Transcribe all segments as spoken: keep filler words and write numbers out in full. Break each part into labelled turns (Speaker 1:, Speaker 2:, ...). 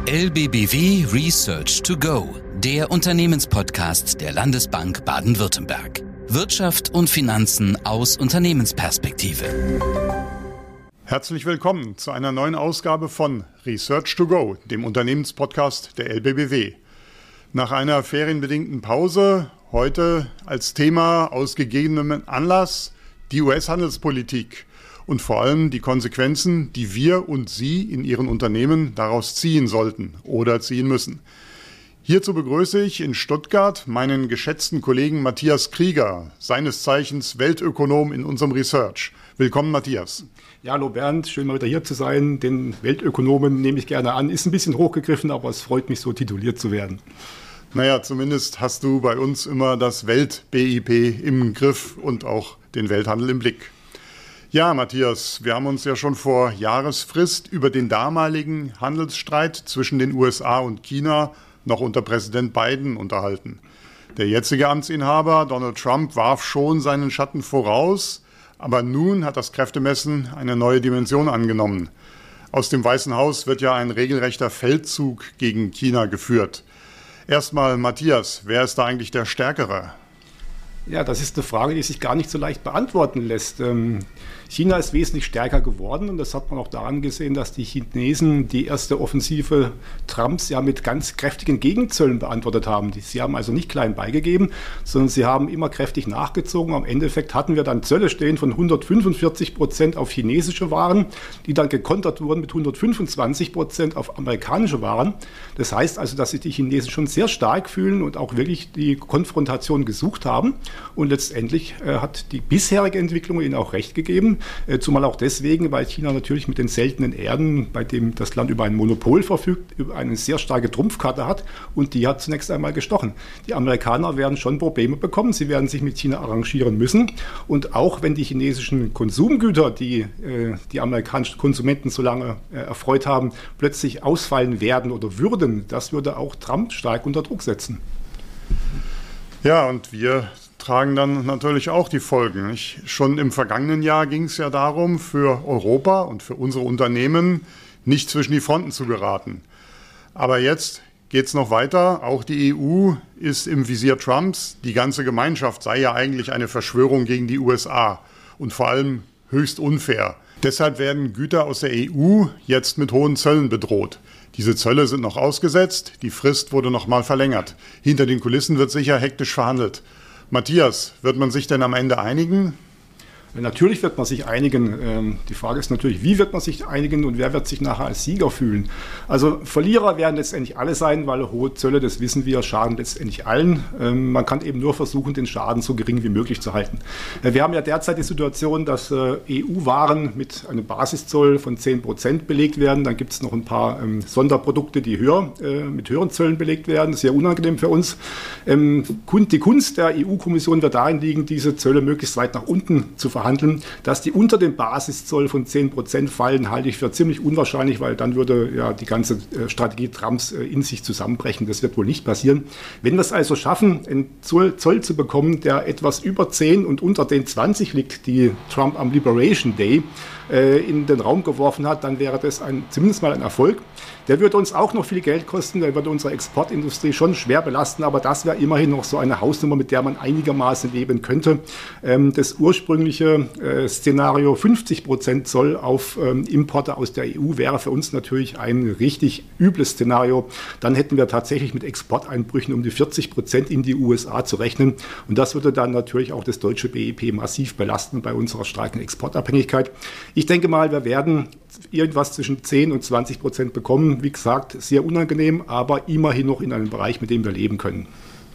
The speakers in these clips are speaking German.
Speaker 1: L B B W Research to Go, der Unternehmenspodcast der Landesbank Baden-Württemberg. Wirtschaft und Finanzen aus Unternehmensperspektive.
Speaker 2: Herzlich willkommen zu einer neuen Ausgabe von Research to Go, dem Unternehmenspodcast der L B B W. Nach einer ferienbedingten Pause heute als Thema aus gegebenem Anlass die U S-Handelspolitik und vor allem die Konsequenzen, die wir und Sie in Ihren Unternehmen daraus ziehen sollten oder ziehen müssen. Hierzu begrüße ich in Stuttgart meinen geschätzten Kollegen Matthias Krieger, seines Zeichens Weltökonom in unserem Research. Willkommen, Matthias.
Speaker 3: Ja, hallo Bernd, schön mal wieder hier zu sein. Den Weltökonomen nehme ich gerne an. Ist ein bisschen hochgegriffen, aber es freut mich, so tituliert zu werden.
Speaker 2: Naja, zumindest hast du bei uns immer das Welt-B I P im Griff und auch den Welthandel im Blick. Ja, Matthias, wir haben uns ja schon vor Jahresfrist über den damaligen Handelsstreit zwischen den U S A und China noch unter Präsident Biden unterhalten. Der jetzige Amtsinhaber, Donald Trump, warf schon seinen Schatten voraus, aber nun hat das Kräftemessen eine neue Dimension angenommen. Aus dem Weißen Haus wird ja ein regelrechter Feldzug gegen China geführt. Erstmal, Matthias, wer ist da eigentlich der Stärkere?
Speaker 3: Ja, das ist eine Frage, die sich gar nicht so leicht beantworten lässt. China ist wesentlich stärker geworden und das hat man auch daran gesehen, dass die Chinesen die erste Offensive Trumps ja mit ganz kräftigen Gegenzöllen beantwortet haben. Sie haben also nicht klein beigegeben, sondern sie haben immer kräftig nachgezogen. Am Endeffekt hatten wir dann Zölle stehen von hundertfünfundvierzig Prozent auf chinesische Waren, die dann gekontert wurden mit hundertfünfundzwanzig Prozent auf amerikanische Waren. Das heißt also, dass sich die Chinesen schon sehr stark fühlen und auch wirklich die Konfrontation gesucht haben. Und letztendlich äh, hat die bisherige Entwicklung ihnen auch recht gegeben, äh, zumal auch deswegen, weil China natürlich mit den seltenen Erden, bei dem das Land über ein Monopol verfügt, über eine sehr starke Trumpfkarte hat und die hat zunächst einmal gestochen. Die Amerikaner werden schon Probleme bekommen, sie werden sich mit China arrangieren müssen und auch wenn die chinesischen Konsumgüter, die äh, die amerikanischen Konsumenten so lange äh, erfreut haben, plötzlich ausfallen werden oder würden, das würde auch Trump stark unter Druck setzen.
Speaker 2: Ja, und wir tragen dann natürlich auch die Folgen. Ich, schon im vergangenen Jahr ging es ja darum, für Europa und für unsere Unternehmen nicht zwischen die Fronten zu geraten. Aber jetzt geht es noch weiter. Auch die E U ist im Visier Trumps. Die ganze Gemeinschaft sei ja eigentlich eine Verschwörung gegen die U S A und vor allem höchst unfair. Deshalb werden Güter aus der E U jetzt mit hohen Zöllen bedroht. Diese Zölle sind noch ausgesetzt, die Frist wurde noch mal verlängert. Hinter den Kulissen wird sicher hektisch verhandelt. Matthias, wird man sich denn am Ende einigen?
Speaker 3: Natürlich wird man sich einigen. Die Frage ist natürlich, wie wird man sich einigen und wer wird sich nachher als Sieger fühlen? Also Verlierer werden letztendlich alle sein, weil hohe Zölle, das wissen wir, schaden letztendlich allen. Man kann eben nur versuchen, den Schaden so gering wie möglich zu halten. Wir haben ja derzeit die Situation, dass E U-Waren mit einem Basiszoll von zehn Prozent belegt werden. Dann gibt es noch ein paar Sonderprodukte, die höher mit höheren Zöllen belegt werden. Sehr unangenehm für uns. Die Kunst der E U-Kommission wird darin liegen, diese Zölle möglichst weit nach unten zu verhandeln. Handeln. Dass die unter dem Basiszoll von zehn Prozent fallen, halte ich für ziemlich unwahrscheinlich, weil dann würde ja die ganze äh, Strategie Trumps äh, in sich zusammenbrechen. Das wird wohl nicht passieren. Wenn wir es also schaffen, einen Zoll, Zoll zu bekommen, der etwas über zehn und unter den zwanzig liegt, die Trump am Liberation Day äh, in den Raum geworfen hat, dann wäre das ein, zumindest mal ein Erfolg. Der würde uns auch noch viel Geld kosten, der würde unsere Exportindustrie schon schwer belasten, aber das wäre immerhin noch so eine Hausnummer, mit der man einigermaßen leben könnte. Ähm, das ursprüngliche äh, Szenario fünfzig Prozent Zoll auf ähm, Importe aus der E U wäre für uns natürlich ein richtig übles Szenario. Dann hätten wir tatsächlich mit Exporteinbrüchen um die vierzig Prozent in die U S A zu rechnen und das würde dann natürlich auch das deutsche B I P massiv belasten bei unserer starken Exportabhängigkeit. Ich denke mal, wir werden irgendwas zwischen zehn und zwanzig Prozent bekommen. Wie gesagt, sehr unangenehm, aber immerhin noch in einem Bereich, mit dem wir leben können.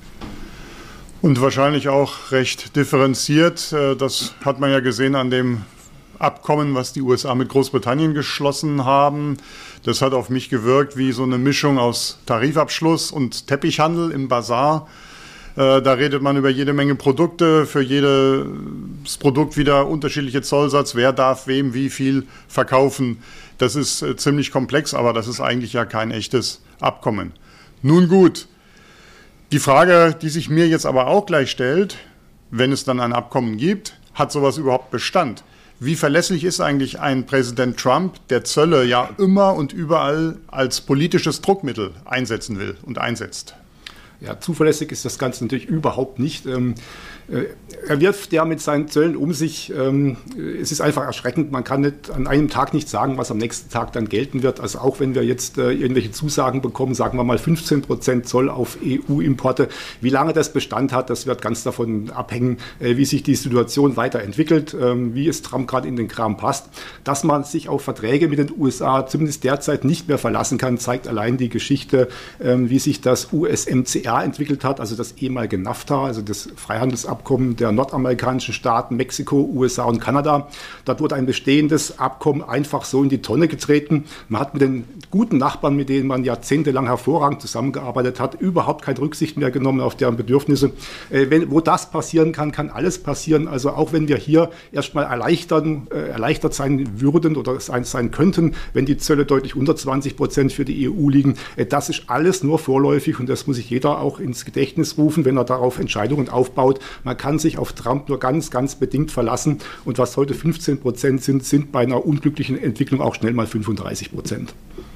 Speaker 2: Und wahrscheinlich auch recht differenziert. Das hat man ja gesehen an dem Abkommen, was die U S A mit Großbritannien geschlossen haben. Das hat auf mich gewirkt wie so eine Mischung aus Tarifabschluss und Teppichhandel im Basar. Da redet man über jede Menge Produkte, für jedes Produkt wieder unterschiedliche Zollsatz, wer darf wem wie viel verkaufen. Das ist ziemlich komplex, aber das ist eigentlich ja kein echtes Abkommen. Nun gut, die Frage, die sich mir jetzt aber auch gleich stellt, wenn es dann ein Abkommen gibt, hat sowas überhaupt Bestand? Wie verlässlich ist eigentlich ein Präsident Trump, der Zölle ja immer und überall als politisches Druckmittel einsetzen will und einsetzt?
Speaker 3: Ja, zuverlässig ist das Ganze natürlich überhaupt nicht. Ähm, äh, er wirft ja mit seinen Zöllen um sich. Ähm, es ist einfach erschreckend. Man kann nicht an einem Tag nicht sagen, was am nächsten Tag dann gelten wird. Also auch wenn wir jetzt äh, irgendwelche Zusagen bekommen, sagen wir mal fünfzehn Prozent Zoll auf E U-Importe. Wie lange das Bestand hat, das wird ganz davon abhängen, äh, wie sich die Situation weiterentwickelt, äh, wie es Trump gerade in den Kram passt. Dass man sich auf Verträge mit den U S A zumindest derzeit nicht mehr verlassen kann, zeigt allein die Geschichte, äh, wie sich das U S M C A entwickelt hat, also das ehemalige NAFTA, also das Freihandelsabkommen der nordamerikanischen Staaten, Mexiko, U S A und Kanada. Dort wurde ein bestehendes Abkommen einfach so in die Tonne getreten. Man hat mit den guten Nachbarn, mit denen man jahrzehntelang hervorragend zusammengearbeitet hat, überhaupt keine Rücksicht mehr genommen auf deren Bedürfnisse. Äh, wenn, wo das passieren kann, kann alles passieren. Also auch wenn wir hier erstmal erleichtern, äh, erleichtert sein würden oder sein, sein könnten, wenn die Zölle deutlich unter zwanzig Prozent für die E U liegen, äh, das ist alles nur vorläufig und das muss sich jeder auch ins Gedächtnis rufen, wenn er darauf Entscheidungen aufbaut. Man kann sich auf Trump nur ganz, ganz bedingt verlassen. Und was heute fünfzehn Prozent sind, sind bei einer unglücklichen Entwicklung auch schnell mal fünfunddreißig Prozent.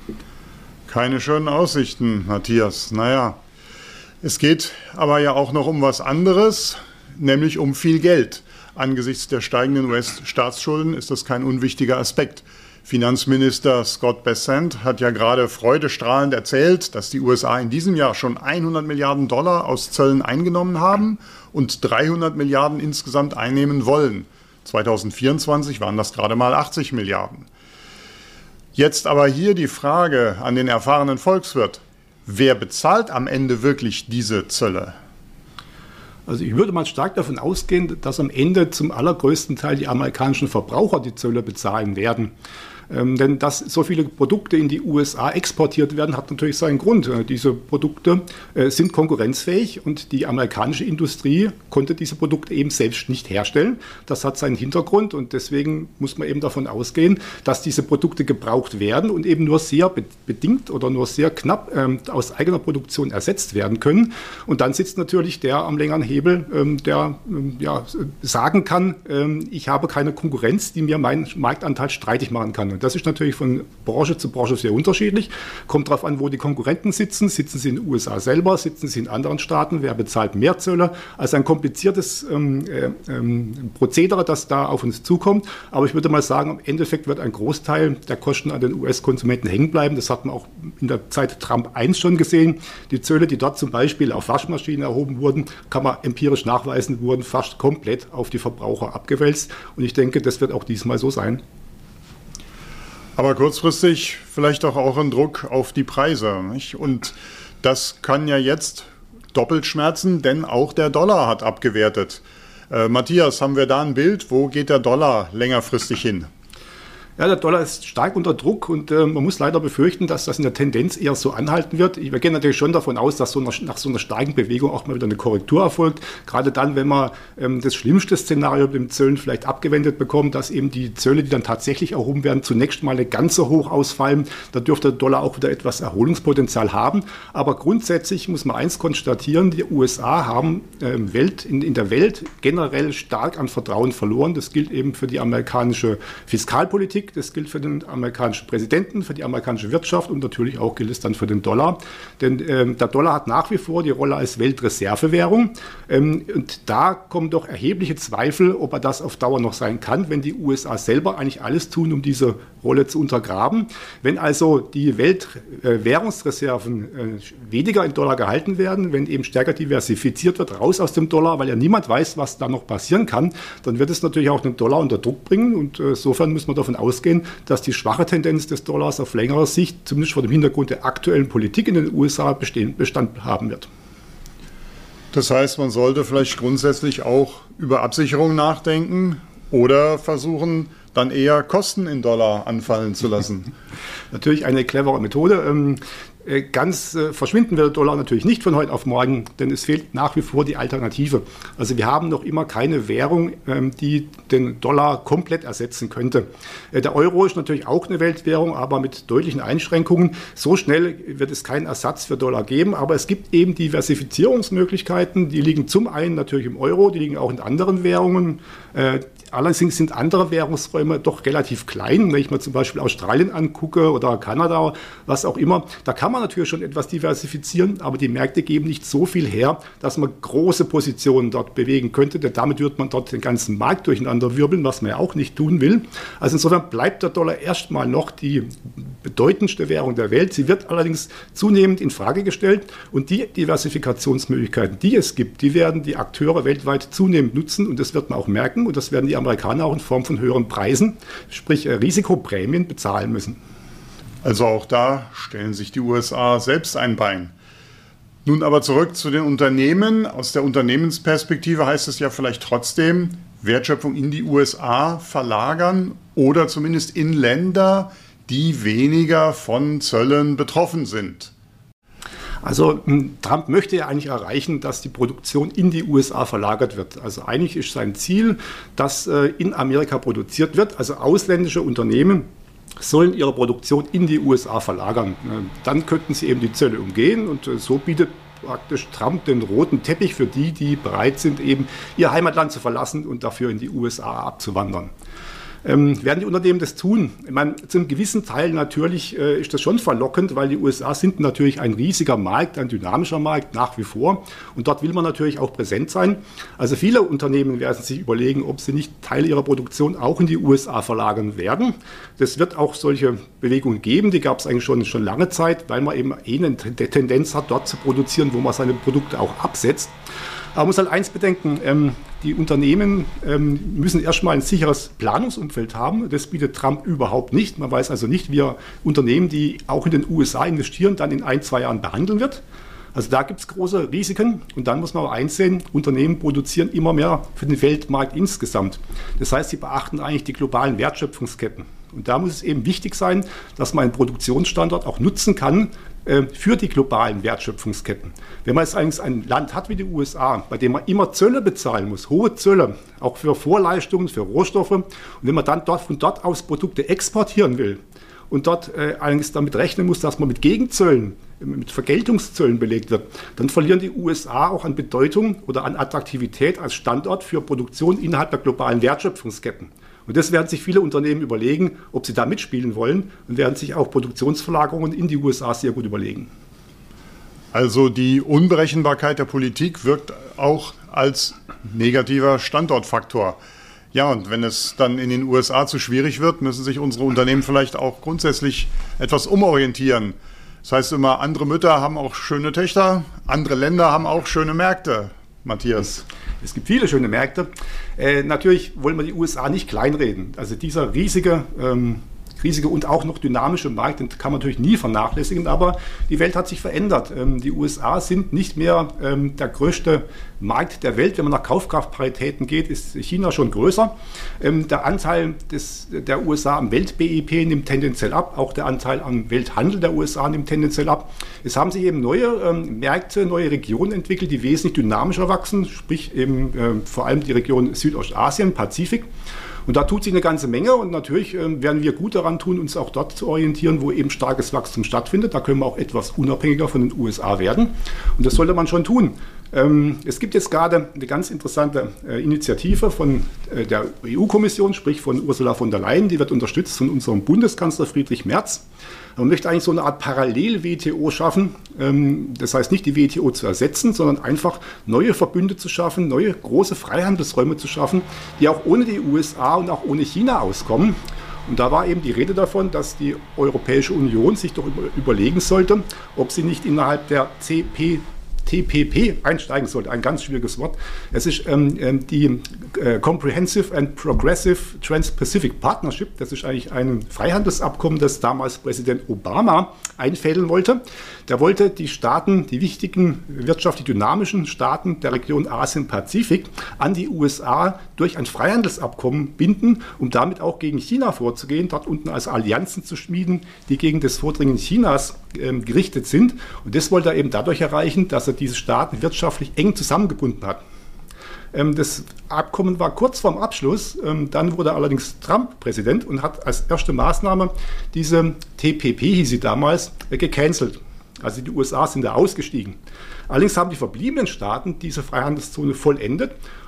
Speaker 2: Keine schönen Aussichten, Matthias. Naja, es geht aber ja auch noch um was anderes, nämlich um viel Geld. Angesichts der steigenden U S-Staatsschulden ist das kein unwichtiger Aspekt. Finanzminister Scott Bessent hat ja gerade freudestrahlend erzählt, dass die U S A in diesem Jahr schon hundert Milliarden Dollar aus Zöllen eingenommen haben und dreihundert Milliarden insgesamt einnehmen wollen. zweitausendvierundzwanzig waren das gerade mal achtzig Milliarden. Jetzt aber hier die Frage an den erfahrenen Volkswirt. Wer bezahlt am Ende wirklich diese Zölle?
Speaker 3: Also ich würde mal stark davon ausgehen, dass am Ende zum allergrößten Teil die amerikanischen Verbraucher die Zölle bezahlen werden. Ähm, denn dass so viele Produkte in die U S A exportiert werden, hat natürlich seinen Grund. Äh, diese Produkte äh, sind konkurrenzfähig und die amerikanische Industrie konnte diese Produkte eben selbst nicht herstellen. Das hat seinen Hintergrund und deswegen muss man eben davon ausgehen, dass diese Produkte gebraucht werden und eben nur sehr be- bedingt oder nur sehr knapp ähm, aus eigener Produktion ersetzt werden können. Und dann sitzt natürlich der am längeren Hebel, ähm, der ähm, ja, sagen kann, ähm, ich habe keine Konkurrenz, die mir meinen Marktanteil streitig machen kann. Und das ist natürlich von Branche zu Branche sehr unterschiedlich. Kommt darauf an, wo die Konkurrenten sitzen. Sitzen sie in den U S A selber? Sitzen sie in anderen Staaten? Wer bezahlt mehr Zölle? Also ein kompliziertes ähm, ähm, Prozedere, das da auf uns zukommt. Aber ich würde mal sagen, im Endeffekt wird ein Großteil der Kosten an den U S-Konsumenten hängen bleiben. Das hat man auch in der Zeit Trump eins schon gesehen. Die Zölle, die dort zum Beispiel auf Waschmaschinen erhoben wurden, kann man empirisch nachweisen, wurden fast komplett auf die Verbraucher abgewälzt. Und ich denke, das wird auch diesmal so sein.
Speaker 2: Aber kurzfristig vielleicht doch auch ein Druck auf die Preise, nicht? Und das kann ja jetzt doppelt schmerzen, denn auch der Dollar hat abgewertet. Äh, Matthias, haben wir da ein Bild? Wo geht der Dollar längerfristig hin?
Speaker 3: Ja, der Dollar ist stark unter Druck und äh, man muss leider befürchten, dass das in der Tendenz eher so anhalten wird. Wir gehen natürlich schon davon aus, dass so einer, nach so einer starken Bewegung auch mal wieder eine Korrektur erfolgt. Gerade dann, wenn man ähm, das schlimmste Szenario mit den Zöllen vielleicht abgewendet bekommt, dass eben die Zölle, die dann tatsächlich erhoben werden, zunächst mal eine ganz so hoch ausfallen. Da dürfte der Dollar auch wieder etwas Erholungspotenzial haben. Aber grundsätzlich muss man eins konstatieren, die U S A haben ähm, Welt, in, in der Welt generell stark an Vertrauen verloren. Das gilt eben für die amerikanische Fiskalpolitik. Das gilt für den amerikanischen Präsidenten, für die amerikanische Wirtschaft und natürlich auch gilt es dann für den Dollar. Denn ähm, der Dollar hat nach wie vor die Rolle als Weltreservewährung. Ähm, und da kommen doch erhebliche Zweifel, ob er das auf Dauer noch sein kann, wenn die U S A selber eigentlich alles tun, um diese Rolle zu untergraben. Wenn also die Weltwährungsreserven äh, weniger in Dollar gehalten werden, wenn eben stärker diversifiziert wird, raus aus dem Dollar, weil ja niemand weiß, was da noch passieren kann, dann wird es natürlich auch den Dollar unter Druck bringen. Und äh, insofern muss man davon ausgehen, dass die schwache Tendenz des Dollars auf längere Sicht, zumindest vor dem Hintergrund der aktuellen Politik in den U S A, bestehen, Bestand haben wird.
Speaker 2: Das heißt, man sollte vielleicht grundsätzlich auch über Absicherung nachdenken oder versuchen, dann eher Kosten in Dollar anfallen zu lassen.
Speaker 3: Natürlich eine clevere Methode. Ganz äh, verschwinden wird der Dollar natürlich nicht von heute auf morgen, denn es fehlt nach wie vor die Alternative. Also wir haben noch immer keine Währung, ähm, die den Dollar komplett ersetzen könnte. Äh, der Euro ist natürlich auch eine Weltwährung, aber mit deutlichen Einschränkungen. So schnell wird es keinen Ersatz für Dollar geben, aber es gibt eben Diversifizierungsmöglichkeiten. Die liegen zum einen natürlich im Euro, die liegen auch in anderen Währungen. Äh, Allerdings sind andere Währungsräume doch relativ klein. Wenn ich mir zum Beispiel Australien angucke oder Kanada, was auch immer, da kann man natürlich schon etwas diversifizieren, aber die Märkte geben nicht so viel her, dass man große Positionen dort bewegen könnte, denn damit wird man dort den ganzen Markt durcheinander wirbeln, was man ja auch nicht tun will. Also insofern bleibt der Dollar erstmal noch die bedeutendste Währung der Welt. Sie wird allerdings zunehmend in Frage gestellt und die Diversifikationsmöglichkeiten, die es gibt, die werden die Akteure weltweit zunehmend nutzen und das wird man auch merken und das werden die Amerikaner auch in Form von höheren Preisen, sprich Risikoprämien, bezahlen müssen.
Speaker 2: Also auch da stellen sich die U S A selbst ein Bein. Nun aber zurück zu den Unternehmen. Aus der Unternehmensperspektive heißt es ja vielleicht trotzdem, Wertschöpfung in die U S A verlagern oder zumindest in Länder, die weniger von Zöllen betroffen sind.
Speaker 3: Also Trump möchte ja eigentlich erreichen, dass die Produktion in die U S A verlagert wird. Also eigentlich ist sein Ziel, dass äh, in Amerika produziert wird. Also ausländische Unternehmen sollen ihre Produktion in die U S A verlagern. Äh, dann könnten sie eben die Zölle umgehen und äh, so bietet praktisch Trump den roten Teppich für die, die bereit sind, eben ihr Heimatland zu verlassen und dafür in die U S A abzuwandern. Ähm, werden die Unternehmen das tun? Ich meine, zu einem gewissen Teil natürlich äh, ist das schon verlockend, weil die U S A sind natürlich ein riesiger Markt, ein dynamischer Markt nach wie vor. Und dort will man natürlich auch präsent sein. Also viele Unternehmen werden sich überlegen, ob sie nicht Teile ihrer Produktion auch in die U S A verlagern werden. Das wird auch solche Bewegungen geben, die gab es eigentlich schon, schon lange Zeit, weil man eben eh eine Tendenz hat, dort zu produzieren, wo man seine Produkte auch absetzt. Aber man muss halt eins bedenken, ähm, die Unternehmen ähm, müssen erstmal ein sicheres Planungsumfeld haben. Das bietet Trump überhaupt nicht. Man weiß also nicht, wie er Unternehmen, die auch in den U S A investieren, dann in ein, zwei Jahren behandeln wird. Also da gibt es große Risiken. Und dann muss man auch einsehen, Unternehmen produzieren immer mehr für den Weltmarkt insgesamt. Das heißt, sie beachten eigentlich die globalen Wertschöpfungsketten. Und da muss es eben wichtig sein, dass man einen Produktionsstandort auch nutzen kann äh, für die globalen Wertschöpfungsketten. Wenn man jetzt eigentlich ein Land hat wie die U S A, bei dem man immer Zölle bezahlen muss, hohe Zölle, auch für Vorleistungen, für Rohstoffe, und wenn man dann dort, von dort aus Produkte exportieren will und dort äh, eigentlich damit rechnen muss, dass man mit Gegenzöllen, mit Vergeltungszöllen belegt wird, dann verlieren die U S A auch an Bedeutung oder an Attraktivität als Standort für Produktion innerhalb der globalen Wertschöpfungsketten. Und das werden sich viele Unternehmen überlegen, ob sie da mitspielen wollen und werden sich auch Produktionsverlagerungen in die U S A sehr gut überlegen.
Speaker 2: Also die Unberechenbarkeit der Politik wirkt auch als negativer Standortfaktor. Ja, und wenn es dann in den U S A zu schwierig wird, müssen sich unsere Unternehmen vielleicht auch grundsätzlich etwas umorientieren. Das heißt immer, andere Mütter haben auch schöne Töchter, andere Länder haben auch schöne Märkte. Matthias.
Speaker 3: Es gibt viele schöne Märkte. Äh, natürlich wollen wir die U S A nicht kleinreden. Also dieser riesige, ähm, riesige und auch noch dynamische Markt, den kann man natürlich nie vernachlässigen, aber die Welt hat sich verändert. Ähm, die U S A sind nicht mehr ähm, der größte Markt der Welt. Wenn man nach Kaufkraftparitäten geht, ist China schon größer. Ähm, der Anteil des, der U S A am Welt-B I P nimmt tendenziell ab. Auch der Anteil am Welthandel der U S A nimmt tendenziell ab. Es haben sich eben neue ähm, Märkte, neue Regionen entwickelt, die wesentlich dynamischer wachsen, sprich eben äh, vor allem die Region Südostasien, Pazifik. Und da tut sich eine ganze Menge und natürlich äh, werden wir gut daran tun, uns auch dort zu orientieren, wo eben starkes Wachstum stattfindet. Da können wir auch etwas unabhängiger von den U S A werden und das sollte man schon tun. Ähm, es gibt jetzt gerade eine ganz interessante äh, Initiative von äh, der E U-Kommission, sprich von Ursula von der Leyen, die wird unterstützt von unserem Bundeskanzler Friedrich Merz. Man möchte eigentlich so eine Art Parallel-W T O schaffen. Ähm, das heißt nicht die W T O zu ersetzen, sondern einfach neue Verbünde zu schaffen, neue große Freihandelsräume zu schaffen, die auch ohne die U S A und auch ohne China auskommen. Und da war eben die Rede davon, dass die Europäische Union sich doch überlegen sollte, ob sie nicht innerhalb der C P T P P einsteigen sollte. Ein ganz schwieriges Wort. Es ist ähm, die äh, Comprehensive and Progressive Trans-Pacific Partnership. Das ist eigentlich ein Freihandelsabkommen, das damals Präsident Obama einfädeln wollte. Der wollte die Staaten, die wichtigen wirtschaftlich dynamischen Staaten der Region Asien-Pazifik an die U S A durch ein Freihandelsabkommen binden, um damit auch gegen China vorzugehen, dort unten also Allianzen zu schmieden, die gegen das Vordringen Chinas ähm, gerichtet sind. Und das wollte er eben dadurch erreichen, dass er diese Staaten wirtschaftlich eng zusammengebunden hat. Ähm, das Abkommen war kurz vorm Abschluss, ähm, dann wurde allerdings Trump Präsident und hat als erste Maßnahme diese T P P, hieß sie damals, äh, gecancelt. Also die U S A sind da ausgestiegen. Allerdings haben die verbliebenen Staaten diese Freihandelszone vollendet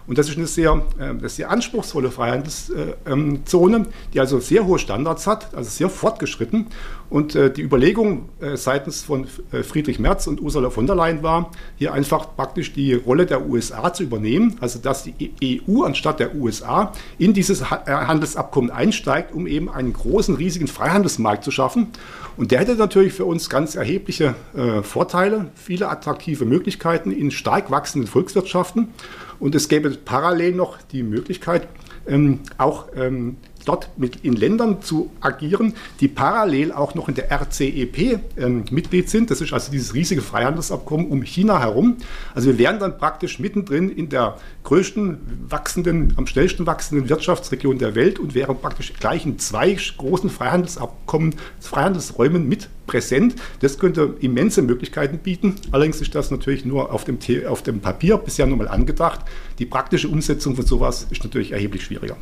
Speaker 3: Und das ist eine sehr, äh, sehr anspruchsvolle Freihandelszone, die also sehr hohe Standards hat, also sehr fortgeschritten. Und äh, die Überlegung äh, seitens von äh, Friedrich Merz und Ursula von der Leyen war, hier einfach praktisch die Rolle der U S A zu übernehmen, also dass die E U anstatt der U S A in dieses ha- Handelsabkommen einsteigt, um eben einen großen, riesigen Freihandelsmarkt zu schaffen. Und der hätte natürlich für uns ganz erhebliche äh, Vorteile, viele attraktive Möglichkeiten in stark wachsenden Volkswirtschaften. Und es gäbe parallel noch die Möglichkeit, ähm, auch ähm, dort mit in Ländern zu agieren, die parallel auch noch in der R C E P ähm, Mitglied sind. Das ist also dieses riesige Freihandelsabkommen um China herum. Also wir wären dann praktisch mittendrin in der größten wachsenden, am schnellsten wachsenden Wirtschaftsregion der Welt und wären praktisch gleich in zwei großen Freihandelsabkommen, Freihandelsräumen mit präsent. Das könnte immense Möglichkeiten bieten. Allerdings ist das natürlich nur auf dem, auf dem Papier bisher nur mal angedacht. Die praktische Umsetzung von sowas ist natürlich erheblich schwieriger.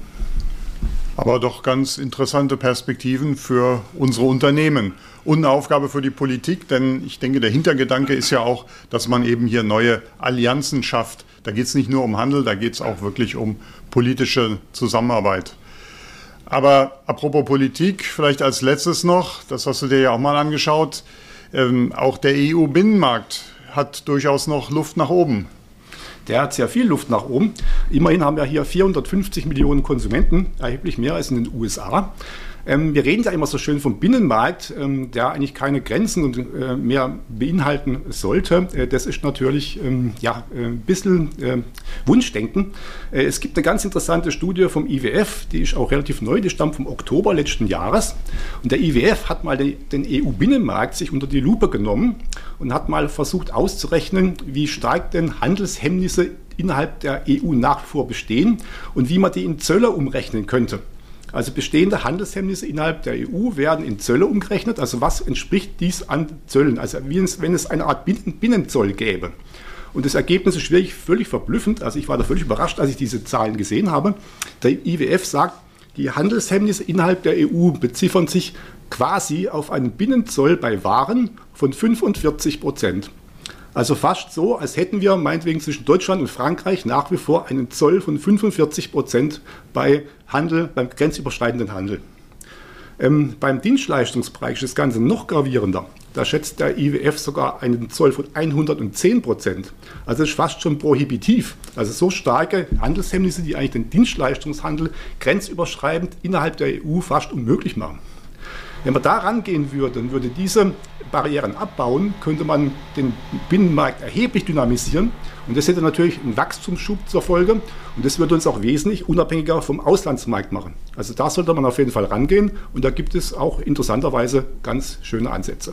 Speaker 2: Aber doch ganz interessante Perspektiven für unsere Unternehmen und eine Aufgabe für die Politik, denn ich denke, der Hintergedanke ist ja auch, dass man eben hier neue Allianzen schafft. Da geht es nicht nur um Handel, da geht es auch wirklich um politische Zusammenarbeit. Aber apropos Politik, vielleicht als letztes noch, das hast du dir ja auch mal angeschaut, ähm, auch der E U-Binnenmarkt hat durchaus noch Luft nach oben.
Speaker 3: Der hat sehr viel Luft nach oben. Immerhin haben wir hier vierhundertfünfzig Millionen Konsumenten, erheblich mehr als in den U S A. Ähm, wir reden ja immer so schön vom Binnenmarkt, ähm, der eigentlich keine Grenzen und, äh, mehr beinhalten sollte. Äh, das ist natürlich ähm, ja, äh, ein bisschen äh, Wunschdenken. Äh, es gibt eine ganz interessante Studie vom I W F, die ist auch relativ neu, die stammt vom Oktober letzten Jahres. Und der I W F hat mal den, den E U-Binnenmarkt sich unter die Lupe genommen und hat mal versucht auszurechnen, wie stark denn Handelshemmnisse innerhalb der E U nach wie vor bestehen und wie man die in Zölle umrechnen könnte. Also bestehende Handelshemmnisse innerhalb der E U werden in Zölle umgerechnet. Also was entspricht dies an Zöllen? Also wie es, wenn es eine Art Binnenzoll gäbe. Und das Ergebnis ist wirklich völlig verblüffend. Also ich war da völlig überrascht, als ich diese Zahlen gesehen habe. Der I W F sagt, die Handelshemmnisse innerhalb der E U beziffern sich quasi auf einen Binnenzoll bei Waren von fünfundvierzig Prozent. Also fast so, als hätten wir meinetwegen zwischen Deutschland und Frankreich nach wie vor einen Zoll von fünfundvierzig Prozent bei Handel, beim grenzüberschreitenden Handel. Ähm, beim Dienstleistungsbereich ist das Ganze noch gravierender. Da schätzt der I W F sogar einen Zoll von hundertzehn Prozent. Also das ist fast schon prohibitiv. Also so starke Handelshemmnisse, die eigentlich den Dienstleistungshandel grenzüberschreitend innerhalb der E U fast unmöglich machen. Wenn man da rangehen würde und würde diese Barrieren abbauen, könnte man den Binnenmarkt erheblich dynamisieren. Und das hätte natürlich einen Wachstumsschub zur Folge. Und das würde uns auch wesentlich unabhängiger vom Auslandsmarkt machen. Also da sollte man auf jeden Fall rangehen. Und da gibt es auch interessanterweise ganz schöne Ansätze.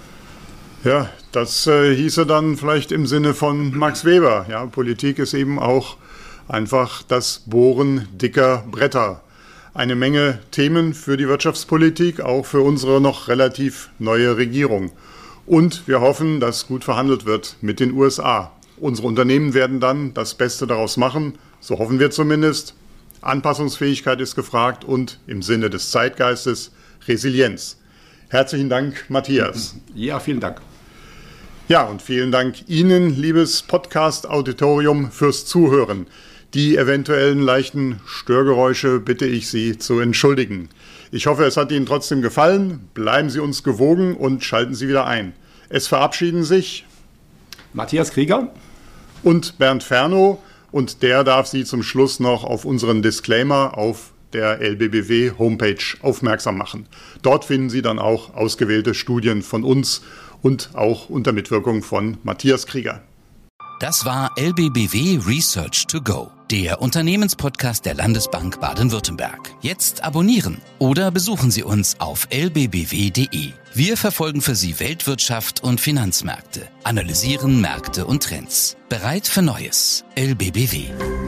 Speaker 2: Ja, das äh, hieße dann vielleicht im Sinne von Max Weber. Ja, Politik ist eben auch einfach das Bohren dicker Bretter. Eine Menge Themen für die Wirtschaftspolitik, auch für unsere noch relativ neue Regierung. Und wir hoffen, dass gut verhandelt wird mit den U S A. Unsere Unternehmen werden dann das Beste daraus machen, so hoffen wir zumindest. Anpassungsfähigkeit ist gefragt und im Sinne des Zeitgeistes Resilienz. Herzlichen Dank, Matthias.
Speaker 3: Ja, vielen Dank.
Speaker 2: Ja, und vielen Dank Ihnen, liebes Podcast-Auditorium, fürs Zuhören. Die eventuellen leichten Störgeräusche bitte ich Sie zu entschuldigen. Ich hoffe, es hat Ihnen trotzdem gefallen. Bleiben Sie uns gewogen und schalten Sie wieder ein. Es verabschieden sich
Speaker 3: Matthias Krieger
Speaker 2: und Bernd Fernow. Und der darf Sie zum Schluss noch auf unseren Disclaimer auf der L B B W-Homepage aufmerksam machen. Dort finden Sie dann auch ausgewählte Studien von uns und auch unter Mitwirkung von Matthias Krieger.
Speaker 1: Das war L B B W Research to Go, der Unternehmenspodcast der Landesbank Baden-Württemberg. Jetzt abonnieren oder besuchen Sie uns auf l b b w punkt d e. Wir verfolgen für Sie Weltwirtschaft und Finanzmärkte, analysieren Märkte und Trends. Bereit für Neues. L B B W.